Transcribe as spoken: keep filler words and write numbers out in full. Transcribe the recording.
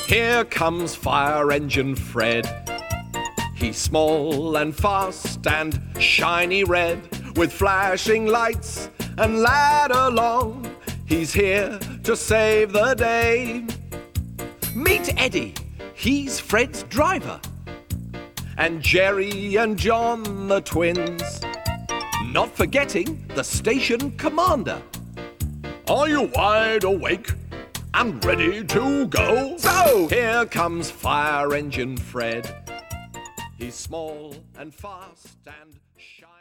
Here comes Fire Engine Fred. He's small and fast and shiny red, with flashing lights and ladder long. He's here to save the day. Meet Eddie, he's Fred's driver. And Jerry and John, the twins. Not forgetting the station commander. Are you wide awake and ready to go? So, here comes Fire Engine Fred. He's small and fast and shy.